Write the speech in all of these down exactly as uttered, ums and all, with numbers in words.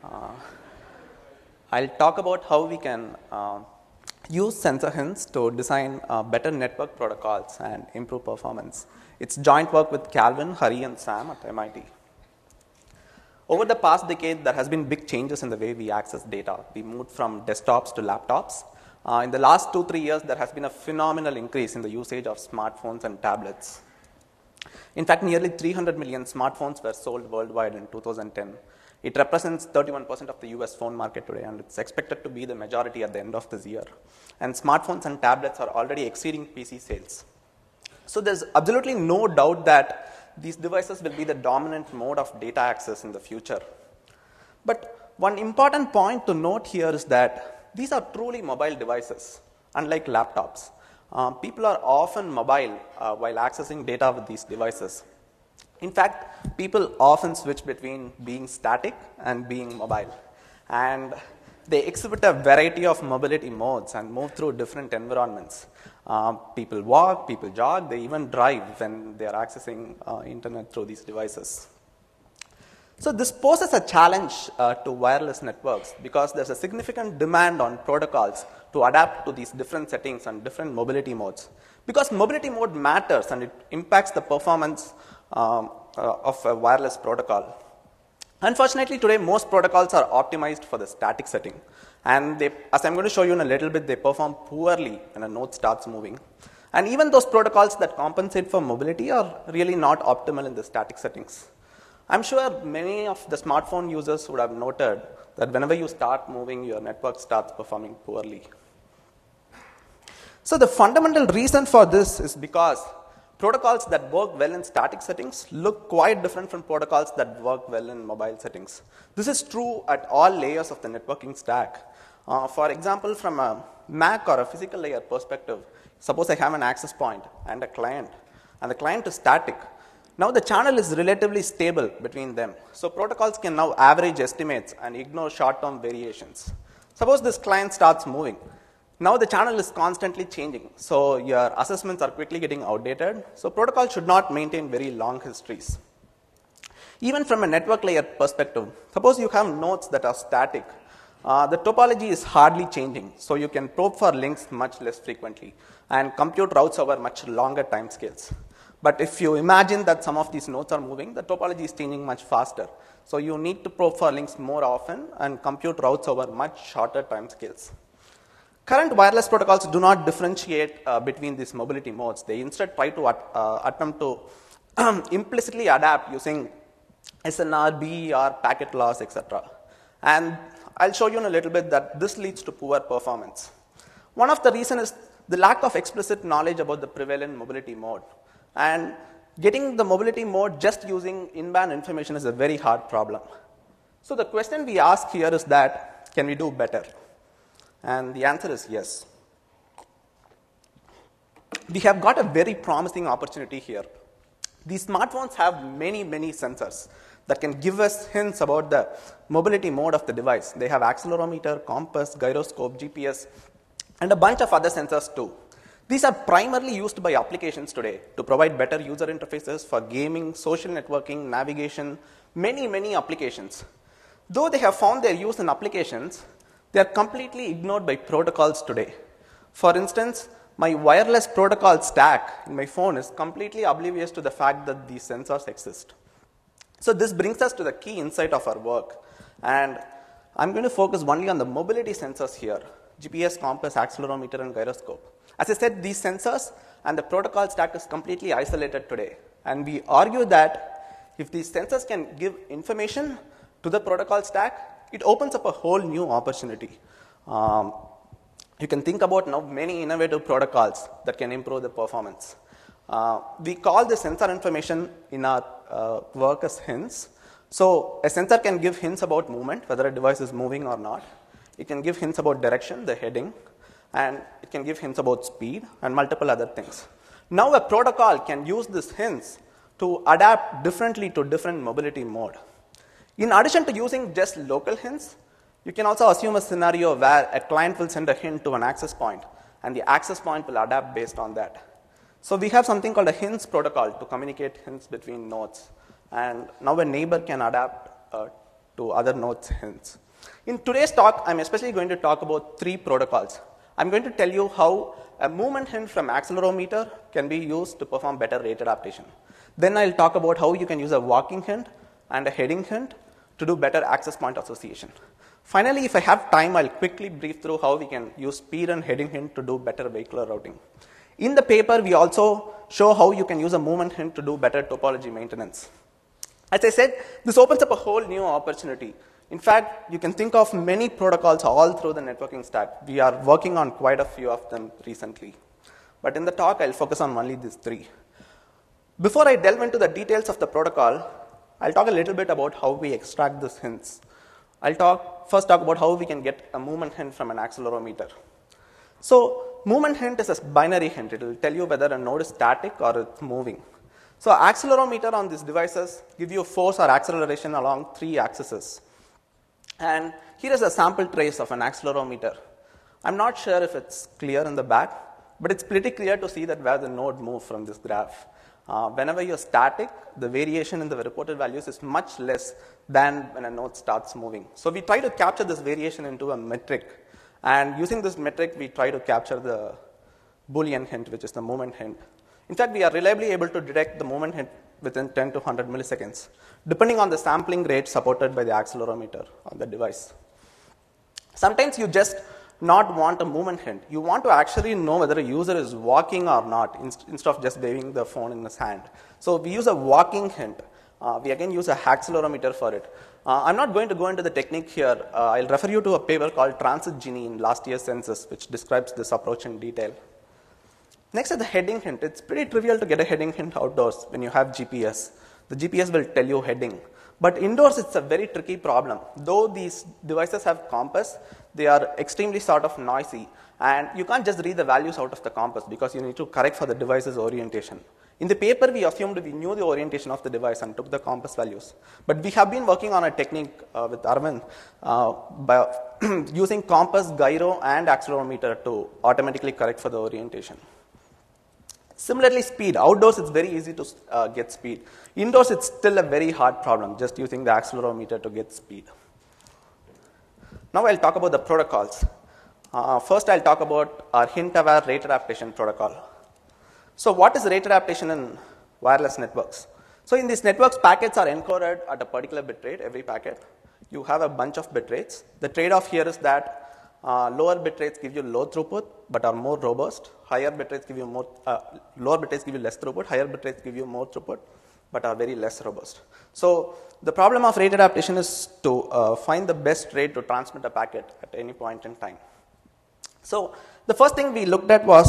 Uh, I'll talk about how we can uh, use sensor hints to design uh, better network protocols and improve performance. It's joint work with Calvin, Hari, and Sam at M I T. Over the past decade, there has been big changes in the way we access data. We moved from desktops to laptops. Uh, in the last two, three years, there has been a phenomenal increase in the usage of smartphones and tablets. In fact, nearly three hundred million smartphones were sold worldwide in two thousand ten. It represents thirty-one percent of the U S phone market today, and it's expected to be the majority at the end of this year. And smartphones and tablets are already exceeding P C sales. So there's absolutely no doubt that these devices will be the dominant mode of data access in the future. But one important point to note here is that these are truly mobile devices, unlike laptops. Uh, people are often mobile uh, while accessing data with these devices. In fact, people often switch between being static and being mobile. And they exhibit a variety of mobility modes and move through different environments. Uh, people walk, people jog, they even drive when they are accessing uh, internet through these devices. So this poses a challenge uh, to wireless networks because there's a significant demand on protocols to adapt to these different settings and different mobility modes. Because mobility mode matters and it impacts the performance um, uh, of a wireless protocol. Unfortunately, today most protocols are optimized for the static setting. And they, as I'm going to show you in a little bit, they perform poorly when a node starts moving. And even those protocols that compensate for mobility are really not optimal in the static settings. I'm sure many of the smartphone users would have noted that whenever you start moving, your network starts performing poorly. So the fundamental reason for this is because protocols that work well in static settings look quite different from protocols that work well in mobile settings. This is true at all layers of the networking stack. Uh, for example, from a Mac or a physical layer perspective, suppose I have an access point and a client, and the client is static. Now the channel is relatively stable between them. So protocols can now average estimates and ignore short-term variations. Suppose this client starts moving. Now the channel is constantly changing. So your assessments are quickly getting outdated. So protocol should not maintain very long histories. Even from a network layer perspective, suppose you have nodes that are static. Uh, the topology is hardly changing. So you can probe for links much less frequently and compute routes over much longer timescales. But if you imagine that some of these nodes are moving, the topology is changing much faster. So you need to probe for links more often and compute routes over much shorter timescales. Current wireless protocols do not differentiate uh, between these mobility modes. They instead try to at, uh, attempt to implicitly adapt using S N R, B E R, packet loss, et cetera. And I'll show you in a little bit that this leads to poor performance. One of the reasons is the lack of explicit knowledge about the prevalent mobility mode. And getting the mobility mode just using in-band information is a very hard problem. So the question we ask here is that, can we do better? And the answer is yes. We have got a very promising opportunity here. These smartphones have many, many sensors that can give us hints about the mobility mode of the device. They have accelerometer, compass, gyroscope, G P S, and a bunch of other sensors too. These are primarily used by applications today to provide better user interfaces for gaming, social networking, navigation, many, many applications. Though they have found their use in applications, they are completely ignored by protocols today. For instance, my wireless protocol stack in my phone is completely oblivious to the fact that these sensors exist. So this brings us to the key insight of our work. And I'm going to focus only on the mobility sensors here, G P S, compass, accelerometer, and gyroscope. As I said, these sensors and the protocol stack is completely isolated today. And we argue that if these sensors can give information to the protocol stack, it opens up a whole new opportunity. Um, you can think about now many innovative protocols that can improve the performance. Uh, we call the sensor information in our uh, work as hints. So a sensor can give hints about movement, whether a device is moving or not. It can give hints about direction, the heading, and it can give hints about speed and multiple other things. Now a protocol can use these hints to adapt differently to different mobility mode. In addition to using just local hints, you can also assume a scenario where a client will send a hint to an access point, and the access point will adapt based on that. So we have something called a hints protocol to communicate hints between nodes. And now a neighbor can adapt uh, to other nodes' hints. In today's talk, I'm especially going to talk about three protocols. I'm going to tell you how a movement hint from accelerometer can be used to perform better rate adaptation. Then I'll talk about how you can use a walking hint and a heading hint to do better access point association. Finally, if I have time, I'll quickly brief through how we can use speed and heading hint to do better vehicular routing. In the paper, we also show how you can use a movement hint to do better topology maintenance. As I said, this opens up a whole new opportunity. In fact, you can think of many protocols all through the networking stack. We are working on quite a few of them recently. But in the talk, I'll focus on only these three. Before I delve into the details of the protocol, I'll talk a little bit about how we extract these hints. I'll talk, first talk about how we can get a movement hint from an accelerometer. So movement hint is a binary hint. It will tell you whether a node is static or it's moving. So accelerometer on these devices give you force or acceleration along three axes. And here is a sample trace of an accelerometer. I'm not sure if it's clear in the back, but it's pretty clear to see that where the node moves from this graph. Uh, whenever you're static, the variation in the reported values is much less than when a node starts moving. So we try to capture this variation into a metric. And using this metric, we try to capture the Boolean hint, which is the movement hint. In fact, we are reliably able to detect the movement hint within ten to one hundred milliseconds, depending on the sampling rate supported by the accelerometer on the device. Sometimes you just not want a movement hint. You want to actually know whether a user is walking or not inst instead of just waving the phone in his hand. So we use a walking hint. Uh, we again use a accelerometer for it. Uh, I'm not going to go into the technique here. Uh, I'll refer you to a paper called Transit Genie in last year's census, which describes this approach in detail. Next is the heading hint. It's pretty trivial to get a heading hint outdoors when you have G P S. The G P S will tell you heading. But indoors, it's a very tricky problem. Though these devices have compass, they are extremely sort of noisy. And you can't just read the values out of the compass because you need to correct for the device's orientation. In the paper, we assumed we knew the orientation of the device and took the compass values. But we have been working on a technique uh, with Arvind uh, by using compass, gyro, and accelerometer to automatically correct for the orientation. Similarly, speed. Outdoors, it's very easy to uh, get speed. Indoors, it's still a very hard problem, just using the accelerometer to get speed. Now I'll talk about the protocols. Uh, first, I'll talk about our hint-aware rate adaptation protocol. So what is rate adaptation in wireless networks? So in these networks, packets are encoded at a particular bit rate, every packet. You have a bunch of bit rates. The trade-off here is that Uh, lower bit rates give you low throughput, but are more robust. Higher bit rates give you more, uh, lower bit rates give you less throughput. Higher bit rates give you more throughput, but are very less robust. So the problem of rate adaptation is to uh, find the best rate to transmit a packet at any point in time. So the first thing we looked at was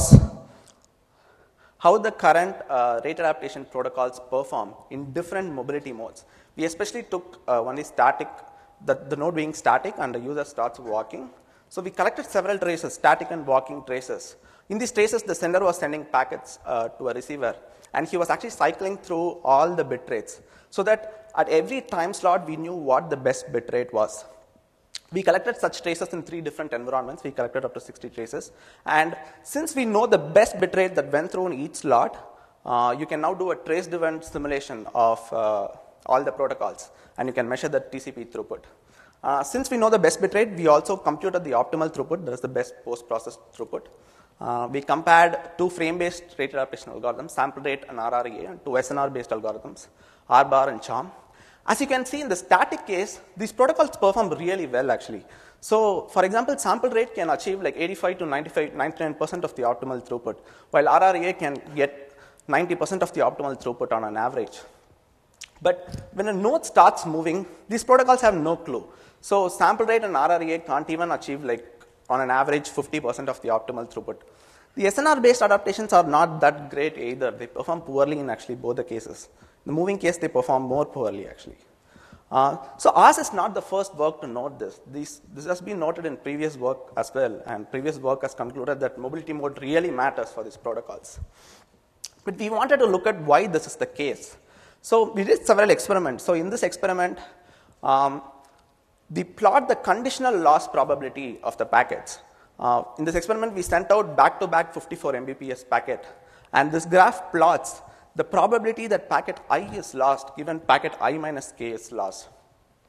how the current uh, rate adaptation protocols perform in different mobility modes. We especially took uh, only static, the, the node being static, and the user starts walking. So we collected several traces, static and walking traces. In these traces, the sender was sending packets uh, to a receiver, and he was actually cycling through all the bit rates, so that at every time slot, we knew what the best bit rate was. We collected such traces in three different environments. We collected up to sixty traces. And since we know the best bit rate that went through in each slot, uh, you can now do a trace-driven simulation of uh, all the protocols, and you can measure the T C P throughput. Uh, since we know the best bit rate, we also computed the optimal throughput, that is the best post-process throughput. Uh, we compared two frame-based rate adaptation algorithms, sample rate and R R E A, and two S N R-based algorithms, R bar and CHORM. As you can see in the static case, these protocols perform really well actually. So for example, sample rate can achieve like eighty-five to ninety-five, ninety-nine percent of the optimal throughput, while R R E A can get ninety percent of the optimal throughput on an average. But when a node starts moving, these protocols have no clue. So sample rate and R R E A can't even achieve like on an average fifty percent of the optimal throughput. The S N R-based adaptations are not that great either. They perform poorly in actually both the cases. In the moving case, they perform more poorly actually. Uh, so ours is not the first work to note this. this. This has been noted in previous work as well, and previous work has concluded that mobility mode really matters for these protocols. But we wanted to look at why this is the case. So we did several experiments. So in this experiment, um, we plot the conditional loss probability of the packets. Uh, in this experiment, we sent out back-to-back fifty-four M B P S packet, and this graph plots the probability that packet I is lost given packet I minus k is lost.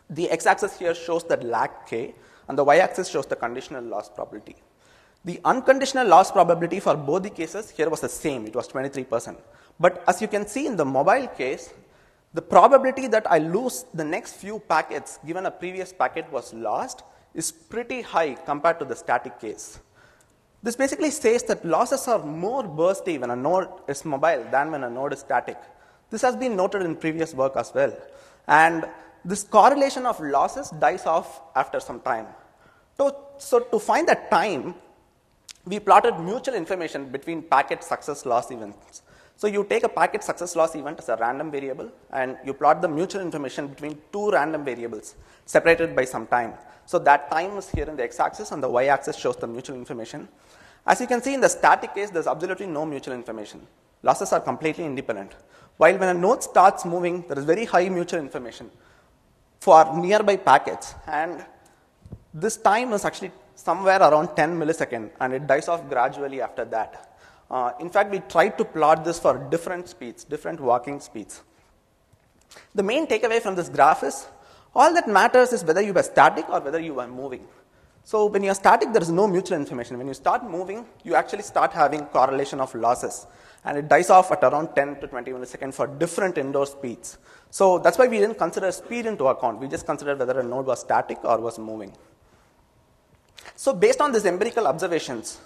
The x-axis here shows the lag k, and the y-axis shows the conditional loss probability. The unconditional loss probability for both the cases here was the same, it was twenty-three percent. But as you can see in the mobile case, the probability that I lose the next few packets given a previous packet was lost is pretty high compared to the static case. This basically says that losses are more bursty when a node is mobile than when a node is static. This has been noted in previous work as well. And this correlation of losses dies off after some time. So, so to find that time, we plotted mutual information between packet success loss events. So you take a packet success loss event as a random variable, and you plot the mutual information between two random variables separated by some time. So that time is here in the x-axis, and the y-axis shows the mutual information. As you can see in the static case, there's absolutely no mutual information. Losses are completely independent. While when a node starts moving, there is very high mutual information for nearby packets, and this time is actually somewhere around ten milliseconds, and it dies off gradually after that. Uh, in fact, we tried to plot this for different speeds, different walking speeds. The main takeaway from this graph is, all that matters is whether you are static or whether you are moving. So when you are static, there is no mutual information. When you start moving, you actually start having correlation of losses, and it dies off at around ten to twenty milliseconds for different indoor speeds. So that's why we didn't consider speed into account. We just considered whether a node was static or was moving. So based on these empirical observations,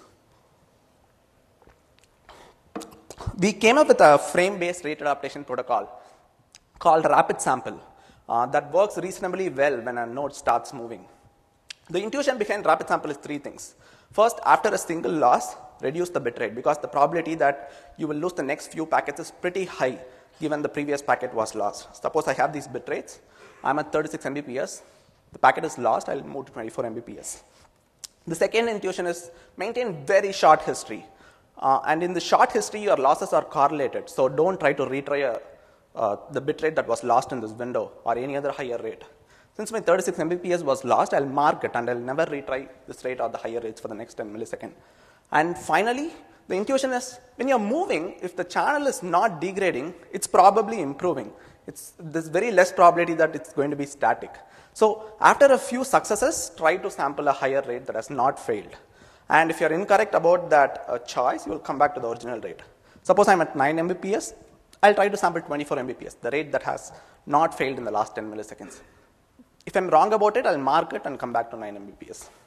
we came up with a frame-based rate adaptation protocol called Rapid Sample uh, that works reasonably well when a node starts moving. The intuition behind Rapid Sample is three things. First, after a single loss, reduce the bit rate, because the probability that you will lose the next few packets is pretty high given the previous packet was lost. Suppose I have these bit rates. I'm at thirty-six megabits per second. The packet is lost. I'll move to twenty-four megabits per second. The second intuition is maintain very short history. Uh, and in the short history, your losses are correlated. So don't try to retry a, uh, the bit rate that was lost in this window or any other higher rate. Since my thirty-six megabits per second was lost, I'll mark it and I'll never retry this rate or the higher rates for the next ten milliseconds. And finally, the intuition is when you're moving, if the channel is not degrading, it's probably improving. It's, there's very less probability that it's going to be static. So after a few successes, try to sample a higher rate that has not failed. And if you're incorrect about that uh, choice, you'll come back to the original rate. Suppose I'm at nine megabits per second, I'll try to sample twenty-four megabits per second, the rate that has not failed in the last ten milliseconds. If I'm wrong about it, I'll mark it and come back to nine megabits per second.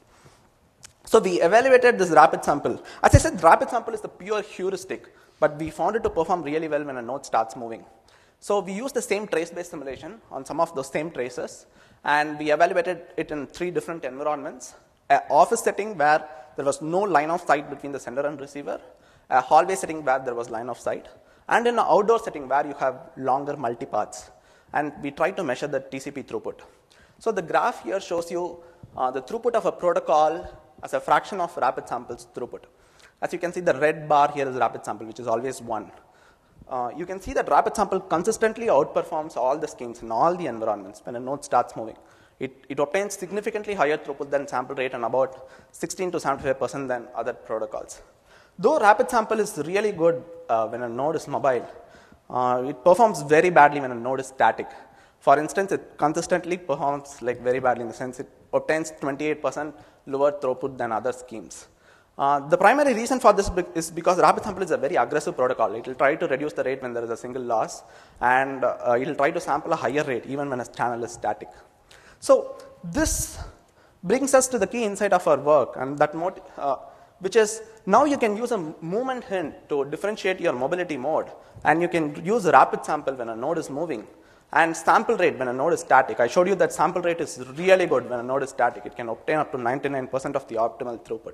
So we evaluated this rapid sample. As I said, rapid sample is the pure heuristic, but we found it to perform really well when a node starts moving. So we used the same trace-based simulation on some of those same traces, and we evaluated it in three different environments. An office setting where there was no line of sight between the sender and receiver, a hallway setting where there was line of sight, and in an outdoor setting where you have longer multipaths. And we tried to measure the T C P throughput. So the graph here shows you uh, the throughput of a protocol as a fraction of rapid sample's throughput. As you can see, the red bar here is rapid sample, which is always one. Uh, you can see that rapid sample consistently outperforms all the schemes in all the environments when a node starts moving. It, it obtains significantly higher throughput than sample rate and about sixteen to seventy-five percent than other protocols. Though rapid sample is really good uh, when a node is mobile, uh, it performs very badly when a node is static. For instance, it consistently performs like very badly in the sense it obtains twenty-eight percent lower throughput than other schemes. Uh, the primary reason for this is because rapid sample is a very aggressive protocol. It will try to reduce the rate when there is a single loss, and uh, it will try to sample a higher rate even when a channel is static. So this brings us to the key insight of our work, and that mot uh, which is now you can use a movement hint to differentiate your mobility mode, and you can use a rapid sample when a node is moving, and sample rate when a node is static. I showed you that sample rate is really good when a node is static. It can obtain up to ninety-nine percent of the optimal throughput.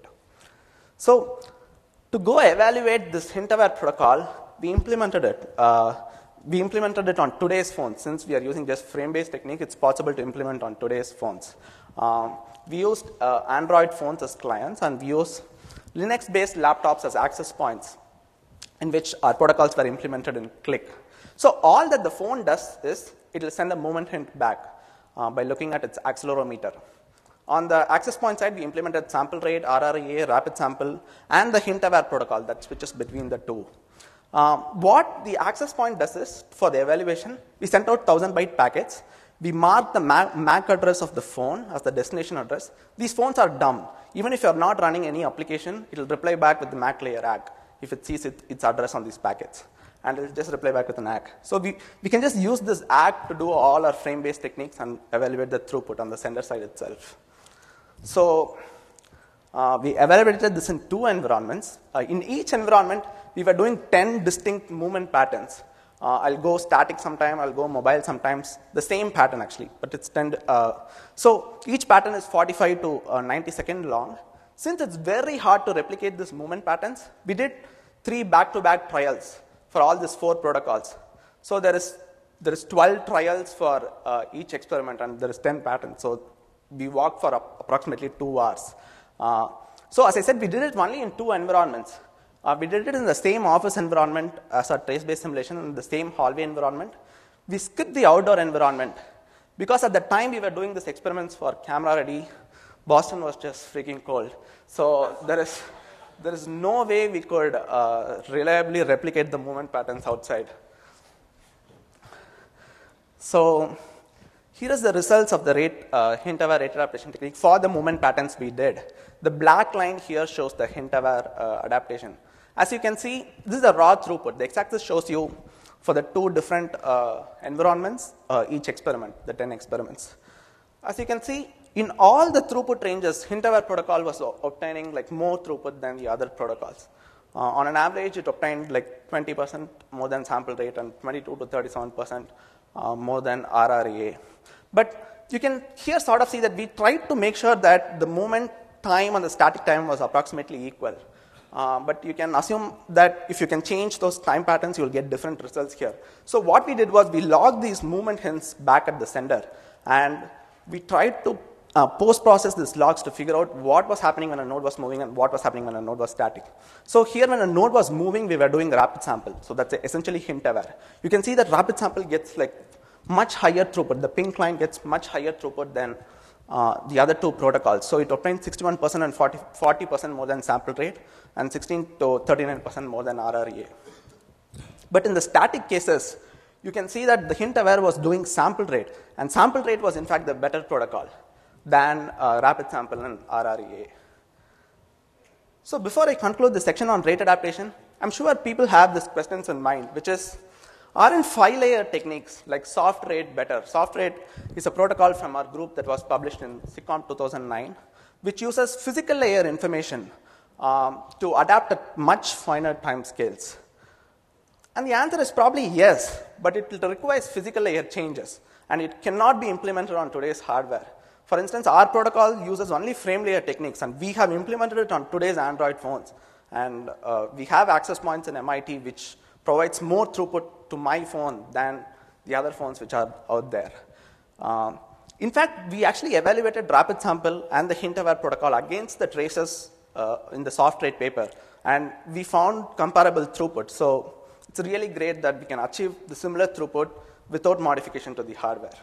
So to go evaluate this hint-aware protocol, we implemented it. Uh, we implemented it on today's phones. Since we are using just frame-based technique, it's possible to implement on today's phones. Um, we used uh, Android phones as clients, and we used Linux-based laptops as access points in which our protocols were implemented in Click. So all that the phone does is it will send a movement hint back uh, by looking at its accelerometer. On the access point side, we implemented sample rate, R R A, rapid sample, and the hint-aware protocol that switches between the two. Uh, what the access point does is, for the evaluation, we sent out one thousand byte packets. We mark the M A C address of the phone as the destination address. These phones are dumb. Even if you're not running any application, it'll reply back with the M A C layer A C if it sees it, its address on these packets. And it'll just reply back with an A C. So we, we can just use this A C to do all our frame-based techniques and evaluate the throughput on the sender side itself. So uh, we evaluated this in two environments. Uh, in each environment, we were doing ten distinct movement patterns. Uh, I'll go static sometime, I'll go mobile sometimes, the same pattern actually, but it's ten. Uh, so each pattern is forty-five to ninety seconds long. Since it's very hard to replicate these movement patterns, we did three back-to-back trials for all these four protocols. So there is, there is twelve trials for uh, each experiment, and there is ten patterns. So we walked for approximately two hours. Uh, so as I said, we did it only in two environments. Uh, we did it in the same office environment as our trace-based simulation, in the same hallway environment. We skipped the outdoor environment because at the time we were doing these experiments for camera ready, Boston was just freaking cold. So there is, there is no way we could uh, reliably replicate the movement patterns outside. So here is the results of the rate, uh, hint-aware rate adaptation technique for the movement patterns we did. The black line here shows the hint-aware uh, adaptation. As you can see, this is the raw throughput. The x-axis shows you for the two different uh, environments, uh, each experiment, the ten experiments. As you can see, in all the throughput ranges, hint-aware protocol was obtaining like more throughput than the other protocols. Uh, on an average, it obtained like twenty percent more than sample rate and twenty-two to thirty-seven percent uh, more than R R E A. But you can here sort of see that we tried to make sure that the movement time and the static time was approximately equal. Uh, but you can assume that if you can change those time patterns, you'll get different results here. So what we did was we logged these movement hints back at the sender, and we tried to uh, post-process these logs to figure out what was happening when a node was moving and what was happening when a node was static. So here when a node was moving, we were doing rapid sample. So that's essentially hint-aware. You can see that rapid sample gets like much higher throughput. The pink line gets much higher throughput than Uh, the other two protocols. So it obtained sixty-one percent and forty percent more than sample rate, and sixteen to thirty-nine percent more than R R E A. But in the static cases, you can see that the hint-aware was doing sample rate, and sample rate was in fact the better protocol than uh, rapid sample and R R E A. So before I conclude the section on rate adaptation, I'm sure people have these questions in mind, which is, aren't five-layer techniques like soft rate better? Soft rate is a protocol from our group that was published in SIGCOMP two thousand nine, which uses physical layer information um, to adapt at much finer time scales. And the answer is probably yes, but it requires physical layer changes, and it cannot be implemented on today's hardware. For instance, our protocol uses only frame layer techniques, and we have implemented it on today's Android phones. And uh, we have access points in M I T which provides more throughput to my phone than the other phones which are out there. Um, in fact, we actually evaluated rapid sample and the hint-aware protocol against the traces uh, in the soft rate paper, and we found comparable throughput. So it's really great that we can achieve the similar throughput without modification to the hardware.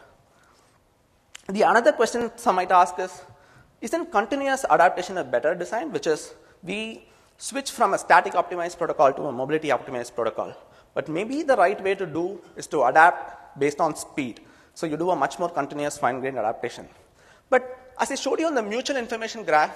The another question some might ask is, isn't continuous adaptation a better design, which is we switch from a static optimized protocol to a mobility optimized protocol. But maybe the right way to do is to adapt based on speed. So you do a much more continuous fine-grained adaptation. But as I showed you on the mutual information graph,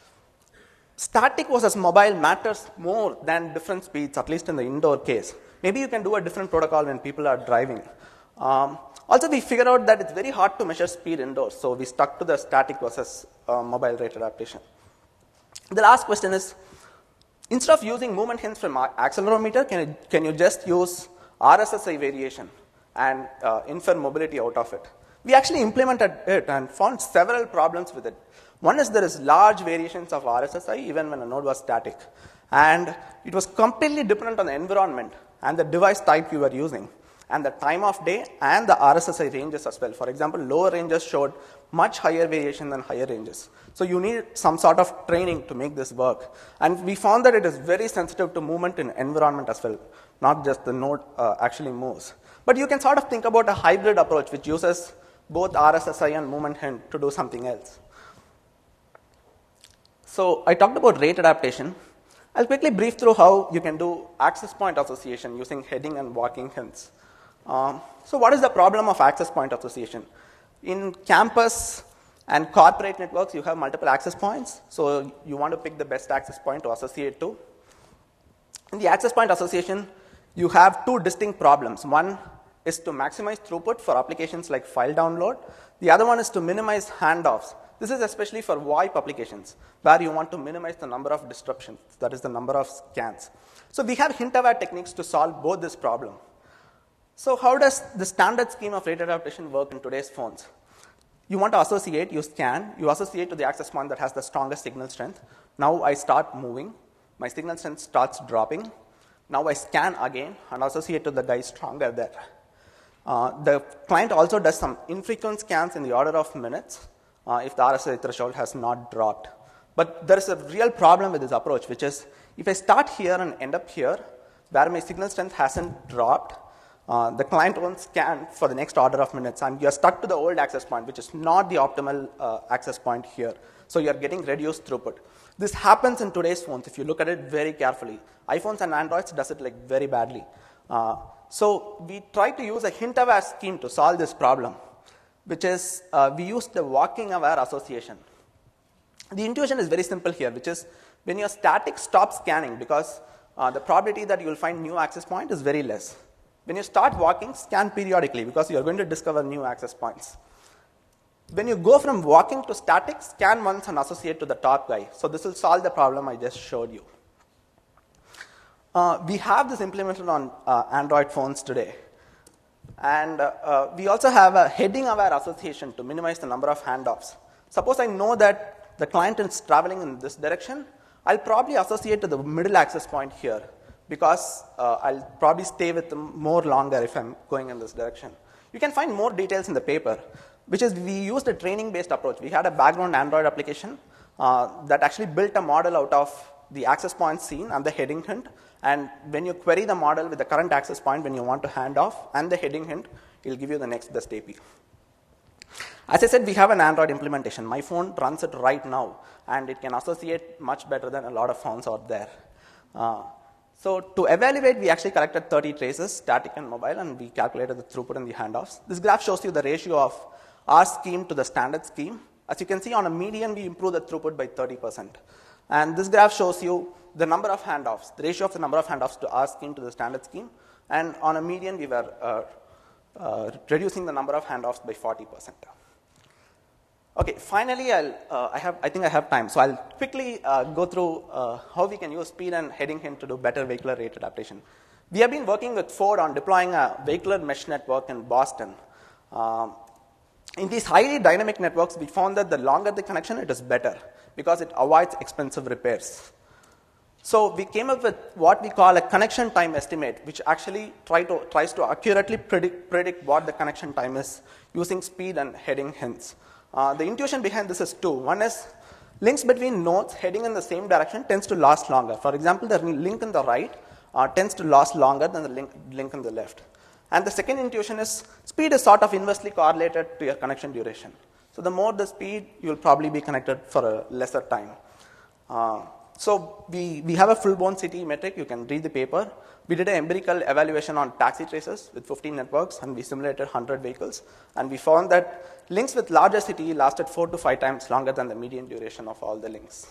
static versus mobile matters more than different speeds, at least in the indoor case. Maybe you can do a different protocol when people are driving. Um, also, we figured out that it's very hard to measure speed indoors, so we stuck to the static versus uh, mobile rate adaptation. The last question is, instead of using movement hints from accelerometer, can you, can you just use R S S I variation and uh, infer mobility out of it? We actually implemented it and found several problems with it. One is there is large variations of R S S I even when a node was static. And it was completely dependent on the environment and the device type you were using, and the time of day and the R S S I ranges as well. For example, lower ranges showed much higher variation than higher ranges. So you need some sort of training to make this work. And we found that it is very sensitive to movement in environment as well, not just the node uh, actually moves. But you can sort of think about a hybrid approach which uses both R S S I and movement hint to do something else. So I talked about rate adaptation. I'll quickly brief through how you can do access point association using heading and walking hints. Um, so what is the problem of access point association? In campus and corporate networks, you have multiple access points. So you want to pick the best access point to associate to. In the access point association, you have two distinct problems. One is to maximize throughput for applications like file download. The other one is to minimize handoffs. This is especially for VoIP applications, where you want to minimize the number of disruptions, that is the number of scans. So we have hint-aware techniques to solve both this problem. So how does the standard scheme of rate adaptation work in today's phones? You want to associate, you scan, you associate to the access point that has the strongest signal strength. Now I start moving, my signal strength starts dropping. Now I scan again and associate to the guy stronger there. Uh, the client also does some infrequent scans in the order of minutes uh, if the R S I threshold has not dropped. But there is a real problem with this approach, which is if I start here and end up here, where my signal strength hasn't dropped, uh, the client won't scan for the next order of minutes, and you're stuck to the old access point, which is not the optimal uh, access point here. So you're getting reduced throughput. This happens in today's phones if you look at it very carefully. iPhones and Androids does it like very badly. Uh, so we try to use a hint-aware scheme to solve this problem, which is uh, we use the walking-aware association. The intuition is very simple here, which is when your static stops scanning, because uh, the probability that you will find new access point is very less. When you start walking, scan periodically, because you are going to discover new access points. When you go from walking to static, scan once and associate to the top guy. So this will solve the problem I just showed you. Uh, we have this implemented on uh, Android phones today. And uh, uh, we also have a heading-aware association to minimize the number of handoffs. Suppose I know that the client is traveling in this direction, I'll probably associate to the middle access point here, because uh, I'll probably stay with them more longer if I'm going in this direction. You can find more details in the paper, which is we used a training-based approach. We had a background Android application uh, that actually built a model out of the access point seen and the heading hint. And when you query the model with the current access point when you want to hand off and the heading hint, it'll give you the next best A P. As I said, we have an Android implementation. My phone runs it right now, and it can associate much better than a lot of phones out there. Uh, so to evaluate, we actually collected thirty traces, static and mobile, and we calculated the throughput and the handoffs. This graph shows you the ratio of our scheme to the standard scheme. As you can see, on a median, we improve the throughput by thirty percent. And this graph shows you the number of handoffs, the ratio of the number of handoffs to our scheme to the standard scheme. And on a median, we were uh, uh, reducing the number of handoffs by forty percent. Okay, finally, I'll, uh, I, have, I think I have time. So I'll quickly uh, go through uh, how we can use speed and heading hint to do better vehicular rate adaptation. We have been working with Ford on deploying a vehicular mesh network in Boston. Um, in these highly dynamic networks, we found that the longer the connection, it is better, because it avoids expensive repairs. So we came up with what we call a connection time estimate, which actually try to, tries to accurately predict, predict what the connection time is using speed and heading hints. Uh, the intuition behind this is two. One is links between nodes heading in the same direction tends to last longer. For example, the link in the right uh, tends to last longer than the link, link in the left. And the second intuition is speed is sort of inversely correlated to your connection duration. So the more the speed, you'll probably be connected for a lesser time. Uh, so we, we have a full-blown C T E metric. You can read the paper. We did an empirical evaluation on taxi traces with fifteen networks, and we simulated one hundred vehicles. And we found that links with larger C T E lasted four to five times longer than the median duration of all the links.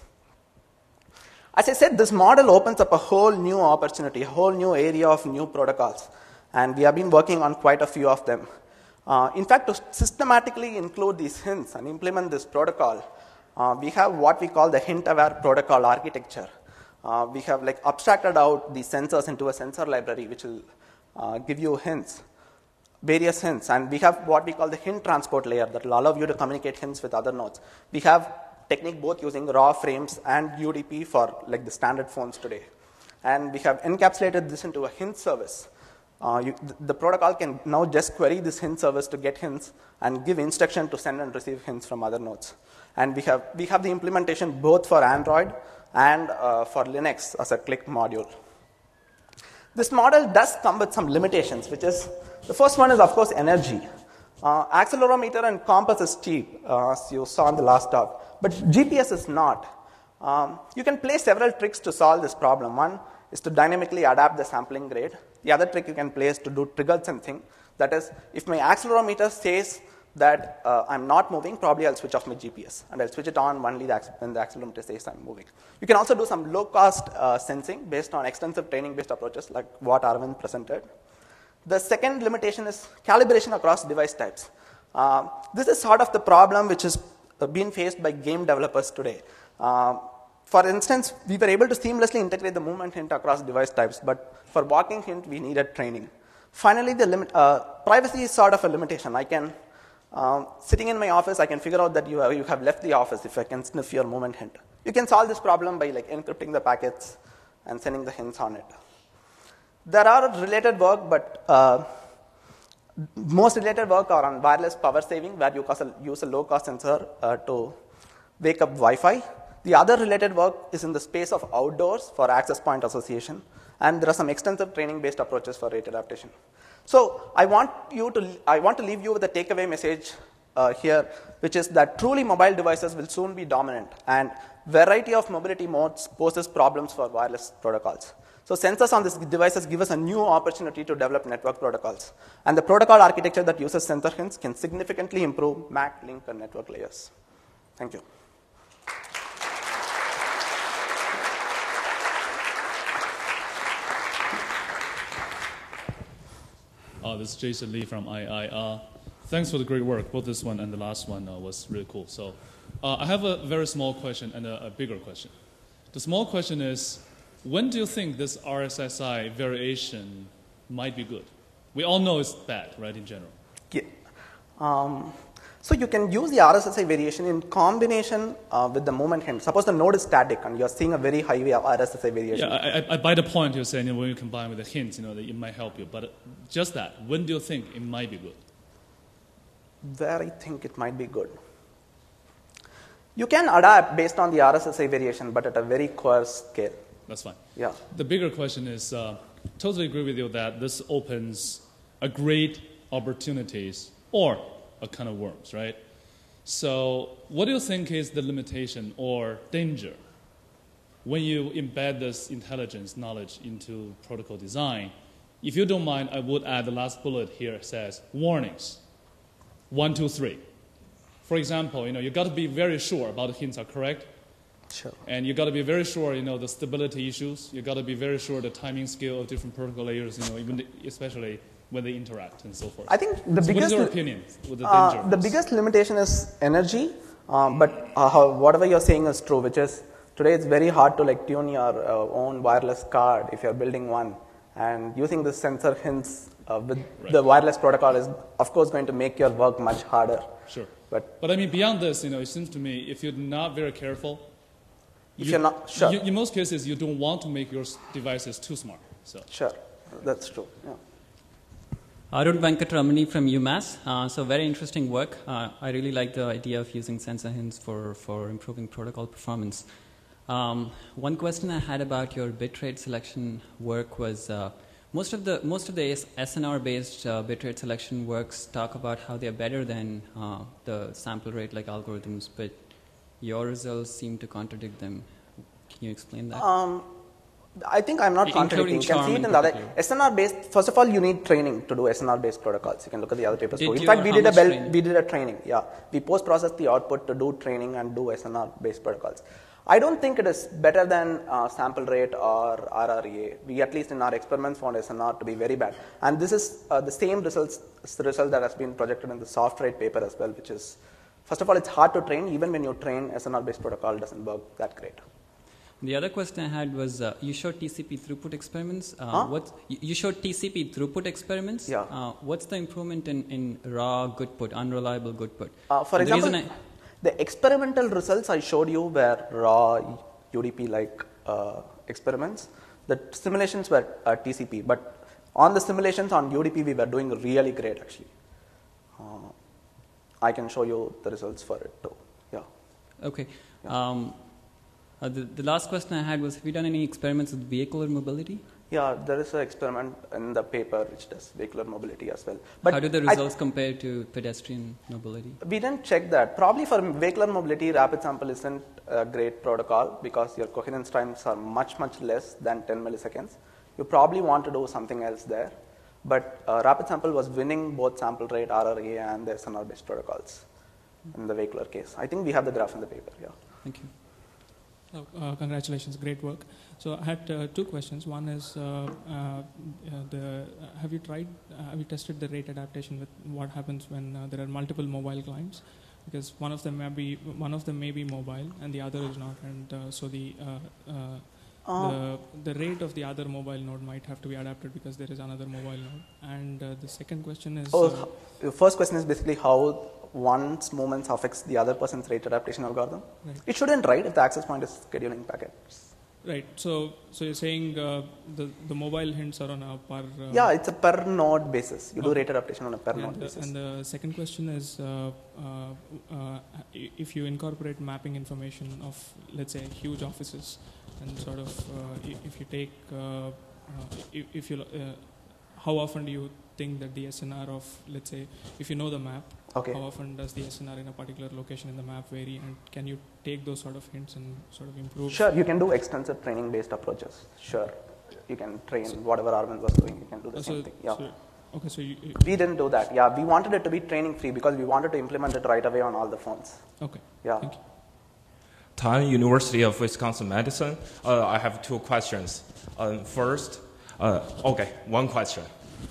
As I said, this model opens up a whole new opportunity, a whole new area of new protocols. And we have been working on quite a few of them. Uh, in fact, to systematically include these hints and implement this protocol, uh, we have what we call the hint-aware protocol architecture. Uh, we have like abstracted out the sensors into a sensor library, which will uh, give you hints, various hints. And we have what we call the hint transport layer that will allow you to communicate hints with other nodes. We have technique both using raw frames and U D P for like the standard phones today. And we have encapsulated this into a hint service. Uh, you, the, the protocol can now just query this hint service to get hints and give instruction to send and receive hints from other nodes. And we have, we have the implementation both for Android and uh, for Linux as a click module. This model does come with some limitations, which is, the first one is, of course, energy. Uh, accelerometer and compass is cheap, uh, as you saw in the last talk, but G P S is not. Um, you can play several tricks to solve this problem. One is to dynamically adapt the sampling rate. The other trick you can play is to do triggered sensing. That is, if my accelerometer says that uh, I'm not moving, probably I'll switch off my G P S, and I'll switch it on only the when the accelerometer says I'm moving. You can also do some low-cost uh, sensing based on extensive training-based approaches like what Arvind presented. The second limitation is calibration across device types. Uh, this is sort of the problem which is uh, being faced by game developers today. Uh, for instance, we were able to seamlessly integrate the movement hint across device types, but for walking hint, we needed training. Finally, the limit, uh, privacy is sort of a limitation. I can, um, sitting in my office, I can figure out that you have, you have left the office if I can sniff your movement hint. You can solve this problem by like encrypting the packets and sending the hints on it. There are related work, but uh, most related work are on wireless power saving, where you use a low-cost sensor uh, to wake up Wi-Fi. The other related work is in the space of outdoors for access point association, and there are some extensive training-based approaches for rate adaptation. So I want you to, I want to leave you with a takeaway message uh, here, which is that truly mobile devices will soon be dominant, and variety of mobility modes poses problems for wireless protocols. So sensors on these devices give us a new opportunity to develop network protocols. And the protocol architecture that uses sensor hints can significantly improve M A C, link, and network layers. Thank you. Uh, this is Jason Lee from I I. Uh, thanks for the great work. Both this one and the last one uh, was really cool. So uh, I have a very small question and a, a bigger question. The small question is, when do you think this R S S I variation might be good? We all know it's bad, right, in general. Yeah. Um, so you can use the R S S I variation in combination uh, with the movement hint. Suppose the node is static and you're seeing a very high R S S I variation. Yeah, I, I, I buy the point you're saying, you know, when you combine with the hints, you know, that it might help you. But just that, when do you think it might be good? Where I think it might be good. You can adapt based on the R S S I variation, but at a very coarse scale. That's fine. Yeah. The bigger question is, uh, totally agree with you that this opens a great opportunities or a kind of worms, right? So what do you think is the limitation or danger when you embed this intelligence knowledge into protocol design? If you don't mind, I would add the last bullet here. It says warnings, one, two, three. For example, you know, you got to be very sure about the hints are correct. Sure. And you got to be very sure, you know, the stability issues. You got to be very sure the timing scale of different protocol layers, you know, even the, especially when they interact and so forth. I think the so biggest what is your opinion with the uh, danger? The biggest limitation is energy, um, but uh, how, whatever you're saying is true, which is today it's very hard to like tune your uh, own wireless card if you're building one, and using the sensor hints uh, with right. the wireless protocol is of course going to make your work much harder. Sure. But but I mean beyond this, you know, it seems to me if you're not very careful. If you, you're not sure. You, in most cases, you don't want to make your devices too smart. So. Sure, that's true. Yeah. Arun Venkatramani from UMass. Uh, so very interesting work. Uh, I really like the idea of using sensor hints for, for improving protocol performance. Um, one question I had about your bitrate selection work was uh, most of the most of the S N R-based uh, bitrate selection works talk about how they're better than uh, the sample rate like algorithms, but your results seem to contradict them. Can you explain that? Um, I think I'm not Including contradicting. You can see it in the other S N R based. First of all, you need training to do S N R based protocols. You can look at the other papers. Did in you, fact, we did a training? we did a training. Yeah, we post process the output to do training and do S N R based protocols. I don't think it is better than uh, sample rate or R R E A. We at least in our experiments found S N R to be very bad. And this is uh, the same results the result that has been projected in the soft rate paper as well, which is first of all, it's hard to train. Even when you train, S N R based protocol doesn't work that great. The other question I had was, uh, you showed T C P throughput experiments. Uh, huh? what, you showed T C P throughput experiments. Yeah. Uh, what's the improvement in, in raw good put, unreliable good put? Uh, for and example, the, I, the experimental results I showed you were raw U D P-like uh, experiments. The simulations were uh, T C P, but on the simulations on U D P, we were doing really great actually. Uh, I can show you the results for it too. Yeah. Okay. Yeah. Um, Uh, the, the last question I had was, have you done any experiments with vehicular mobility? Yeah, there is an experiment in the paper which does vehicular mobility as well. But how do the results I, compare to pedestrian mobility? We didn't check that. Probably for vehicular mobility, rapid sample isn't a great protocol because your coherence times are much, much less than ten milliseconds. You probably want to do something else there. But uh, Rapid Sample was winning both sample rate, R R A, and the S N R-based protocols in the Wakeler case. I think we have the graph in the paper, yeah. Thank you. Oh, uh, congratulations, great work. So I had uh, two questions. One is, uh, uh, the uh, have you tried, uh, have you tested the rate adaptation with what happens when uh, there are multiple mobile clients? Because one of them may be one of them may be mobile and the other is not, and uh, so the uh, uh, Uh, the the rate of the other mobile node might have to be adapted because there is another mobile node. And uh, the second question is. Oh, uh, the first question is basically how one's movements affects the other person's rate adaptation algorithm. Right. It shouldn't, right? If the access point is scheduling packets. Right. So, so you're saying uh, the the mobile hints are on a per. Uh, Yeah, it's a per node basis. You do Okay. rate adaptation on a per and, node the, basis. and the second question is, uh, uh, uh, if you incorporate mapping information of, let's say, huge offices, and sort of, uh, if you take, uh, uh, if, if you, uh, how often do you think that the S N R of, let's say, if you know the map, Okay. how often does the S N R in a particular location in the map vary, and can you take those sort of hints and sort of improve? Sure, you can do extensive training-based approaches. Sure, you can train whatever Arvind was doing. You can do the Uh, same so, thing. Yeah. so, okay, so you, you- We didn't do that. Yeah, we wanted it to be training-free because we wanted to implement it right away on all the phones. okay, Yeah. thank you. Tan, University of Wisconsin-Madison. Uh, I have two questions. Um, first, uh, okay, one question.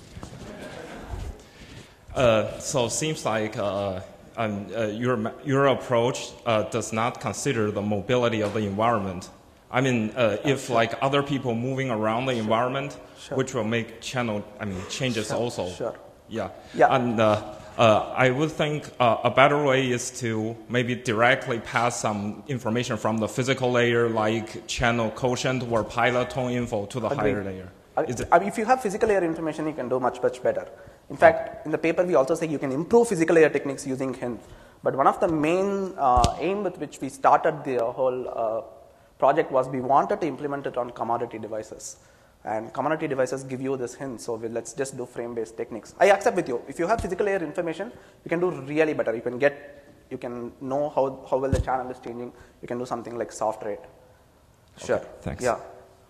Uh, so it seems like uh, um, uh, your, your approach uh, does not consider the mobility of the environment. I mean, uh, if sure. like other people moving around the environment, Sure. which will make channel, I mean, changes Sure, also. sure. Yeah. Yeah. And uh, uh, I would think uh, a better way is to maybe directly pass some information from the physical layer, like channel quotient or pilot tone info, to the Agreed. higher layer. I- Is it, I mean, if you have physical layer information, you can do much, much better. In fact, in the paper, we also say you can improve physical layer techniques using hints. But one of the main uh, aim with which we started the whole uh, project was we wanted to implement it on commodity devices. And commodity devices give you this hint, so we'll, let's just do frame-based techniques. I accept with you. If you have physical layer information, you can do really better. You can get, you can know how, how well the channel is changing. You can do something like soft rate. Sure. Okay, thanks. Yeah.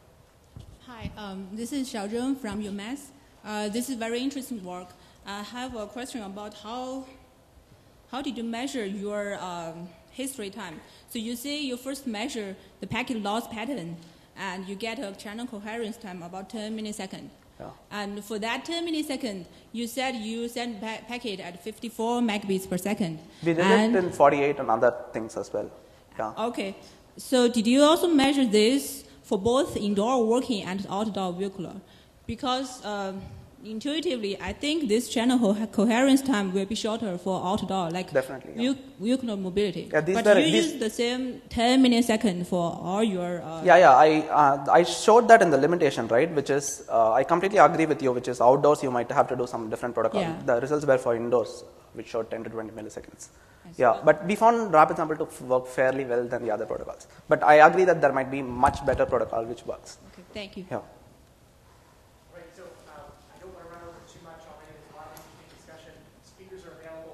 Hi, um, this is Xiao Zheng from UMass. Uh, this is very interesting work. I have a question about how, how did you measure your um, history time? So you say you first measure the packet loss pattern, and you get a channel coherence time about ten milliseconds. Yeah. And for that ten milliseconds, you said you send pa- packet at fifty-four megabits per second. We did and it in forty-eight and other things as well. Yeah. Okay. So did you also measure this for both indoor working and outdoor vehicular? Because um, intuitively, I think this channel co- coherence time will be shorter for outdoor, like Definitely, yeah. vehic- vehicular mobility. Yeah, these but were- you these- use the same ten milliseconds for all your. Uh, Yeah, yeah. I uh, I showed that in the limitation, right? Which is uh, I completely agree with you. Which is outdoors, you might have to do some different protocol. Yeah. The results were for indoors, which showed ten to twenty milliseconds. I see. Yeah, but we found rapid sample to f- work fairly well than the other protocols. But I agree that there might be much better protocol which works. Okay, thank you. Yeah. Right, so uh, I don't want to run over too much already. There's a lot of interesting discussion. Speakers are available.